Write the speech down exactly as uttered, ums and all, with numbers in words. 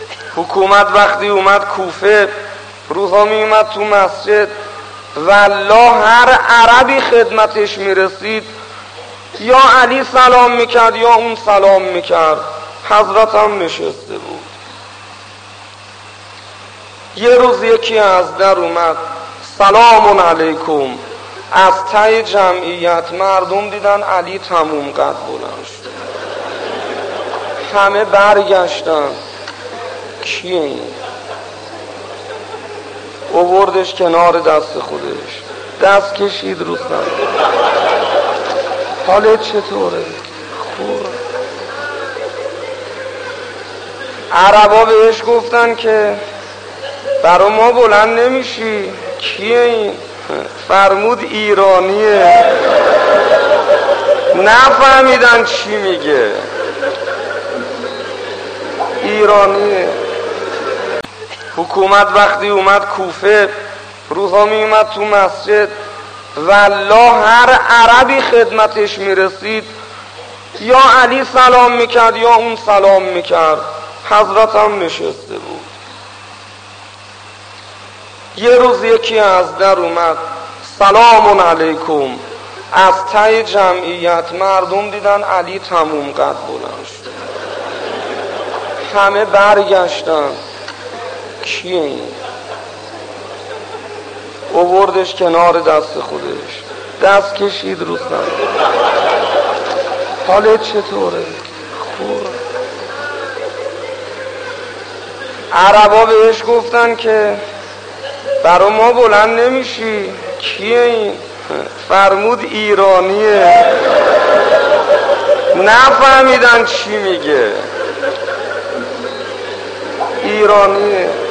حکومت وقتی اومد کوفه، روزا می اومد تو مسجد، والله هر عربی خدمتش میرسید یا علی سلام میکرد یا اون سلام میکرد. حضرت هم نشسته بود. یه روز یکی از در اومد، سلام علیکم. از ته جمعیت مردم دیدن علی تموم قد بلند شد، همه برگشتن. کیه این؟ اووردش کنار دست خودش، دست کشید رو سر. حالت چطوره؟ خوب. عربا بهش گفتن که برا ما بلند نمیشی. کیه این؟ فرمود ایرانیه. نفهمیدن چی میگه. ایرانیه. حکومت وقتی اومد کوفه، روزا می اومد تو مسجد، والله هر عربی خدمتش میرسید یا علی سلام میکرد یا اون سلام میکرد. حضرت هم نشسته بود. یه روز یکی از در اومد، سلام علیکم. از ته جمعیت مردم دیدن علی تموم قد بلند شد، همه برگشتن. کیه این؟ اووردش کنار دست خودش، دست کشید رو سر. حالت چطوره؟ خوب. عربا بهش گفتن که برا ما بلند نمیشی. کیه این؟ فرمود ایرانیه. نفهمیدن چی میگه. ایرانیه.